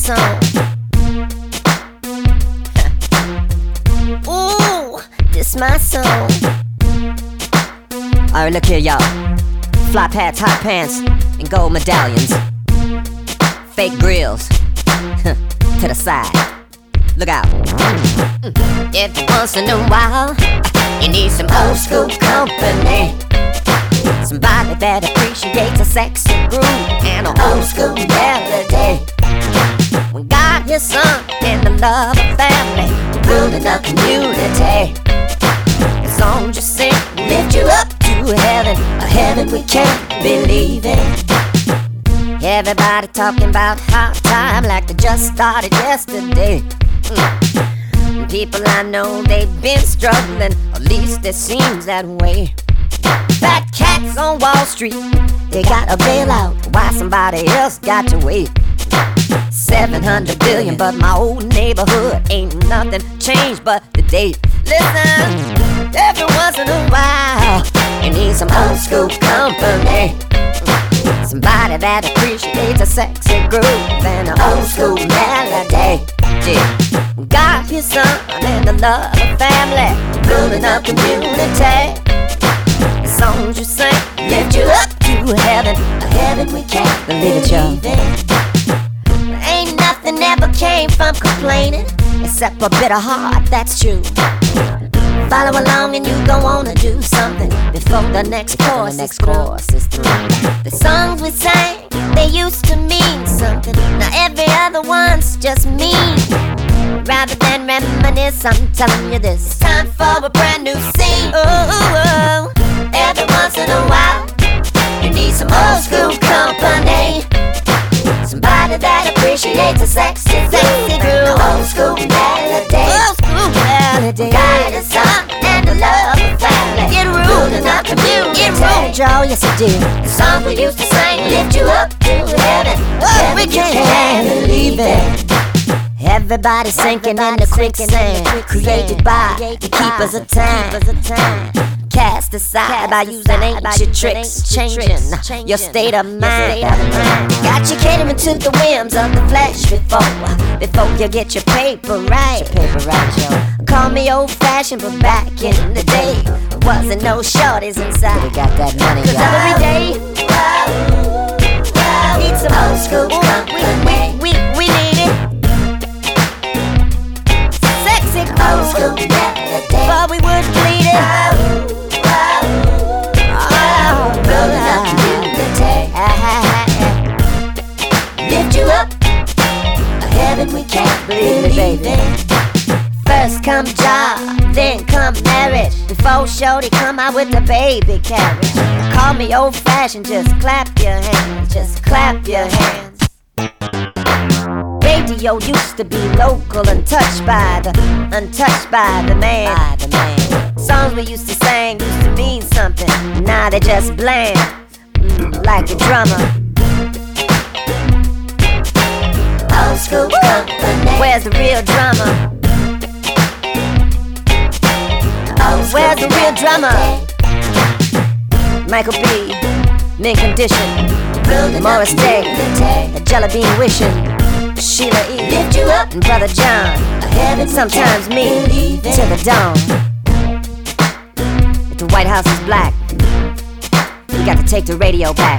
song. Ooh, this my song. Alright, look here, y'all. Fly hats, hot pants, and gold medallions. Fake grills. To the side. Look out. Every once in a while, you need some old school company. Somebody that appreciates a sexy groove and an old school melody. When God, His Son, and the love of family, building a community. The songs you sing lift you up to heaven, a heaven we can't believe in. Everybody talking about hard time like they just started yesterday. People I know, they've been struggling, at least it seems that way. Fat cats on Wall Street, they got a bailout, why somebody else got to wait. 700 billion, but my old neighborhood ain't nothing changed but the date. Listen, every once in a while, you need some old school company. Somebody that appreciates a sexy groove and an old school melody. Yeah. God, His Son, and the love of family, building a community. The songs you sing lift you up to heaven, a heaven we can't Believe it, y'all. Ain't nothing ever came from complaining, except a bitter heart, that's true. Follow along and you gon' wanna do something before the next course is through. The songs we sang, they used to mean something. Now every other one's just mean. Rather than reminisce, I'm telling you this, it's time for a brand new scene. Ooh, every once in a while, you need some old school company. Somebody that appreciates a sexy groove, old school melody. Old school melody. God is Son and the love of family. Get rude, building our community. Get rude, y'all, yes it did. The songs we used to sing lift you up to heaven. Oh, we can't believe it. Everybody sinking in the quicksand, created by the keepers of time. Cast aside by using ancient tricks, changing your state of mind. Got you catering to the whims of the flesh before you get your paper right. Call me old-fashioned, but back in the day, wasn't no shorties inside. We got that money, 'Cause y'all. every day, need some old school company. We need it. Sexy old school melody, but we would bleed it. Building up community. Lift you up, a heaven we can't believe in. First come job, then come marriage. Before shorty come out with the baby carriage. Call me old-fashioned, just clap your hands, just clap your hands. Radio used to be local, untouched by the man. Songs we used to sing used to mean something. Now they just bland, like a drummer. Old school company. Where's the real drummer? Where's the real drummer? Michael B, Mint Condition, Morris Day, Jelly Bean Wishing, Sheila E, lift you up, and Brother John. Sometimes me till the dawn. If the White House is black, we got to take the radio back.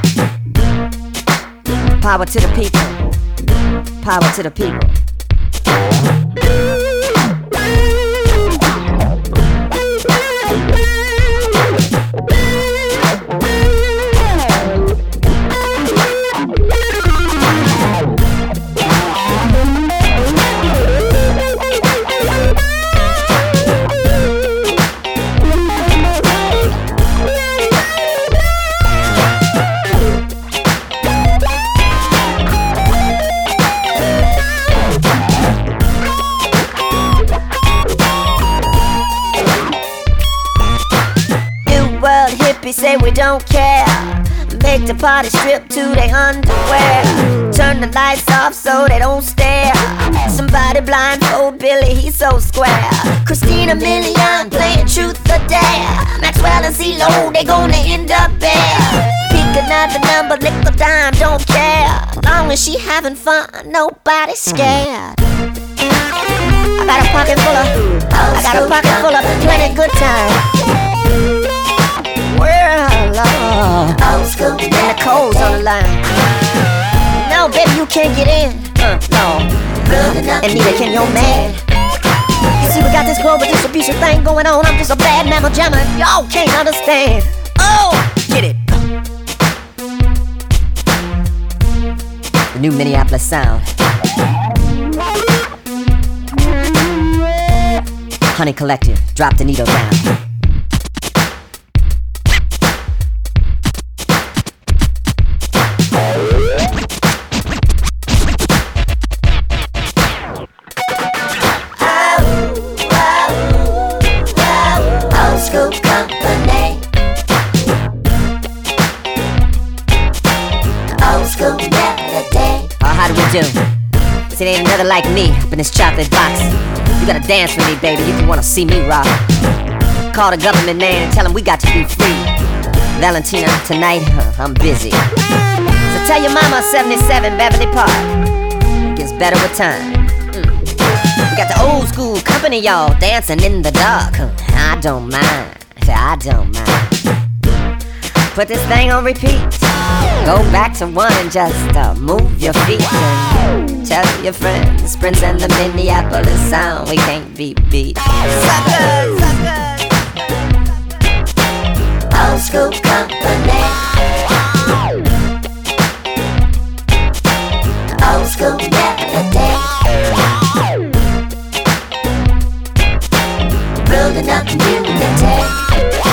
Power to the people. Power to the people. Say we don't care. Make the party strip to their underwear. Turn the lights off so they don't stare. Somebody blindfold Billy, he's so square. Christina Milian playing truth or dare. Maxwell and CeeLo, they gonna end up there. Pick another number, nickel dime, don't care. Long as she having fun, nobody's scared. I got a pocket full of plenty good time. Well, old school, and the code's on the line. No, baby, you can't get in. No, and neither can your man. You see, we got this global distribution thing going on. I'm just a bad mammal jammer, y'all can't understand. Oh, get it. The new Minneapolis sound. Honey Collective, drop the needle down. Old school company. Old school melody. Oh, how do we do? See, there ain't another like me up in this chocolate box. You gotta dance with me, baby, if you wanna see me rock. Call the government man and tell him we got to be free. Valentina, tonight, I'm busy. So tell your mama 77 Beverly Park. It gets better with time. We got the old school company, y'all, dancing in the dark. I don't mind, I don't mind. Put this thing on repeat. Go back to one and just move your feet. And tell your friends, Prince and the Minneapolis sound, we can't be beat. Suckers, suckers. Old school company. Old school melody. Building up community.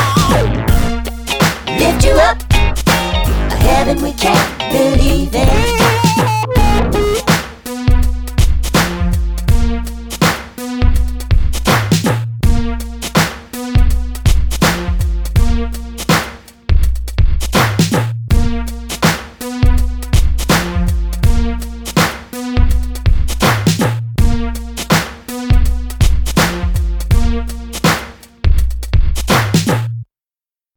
Lift you up, a heaven we can't believe in.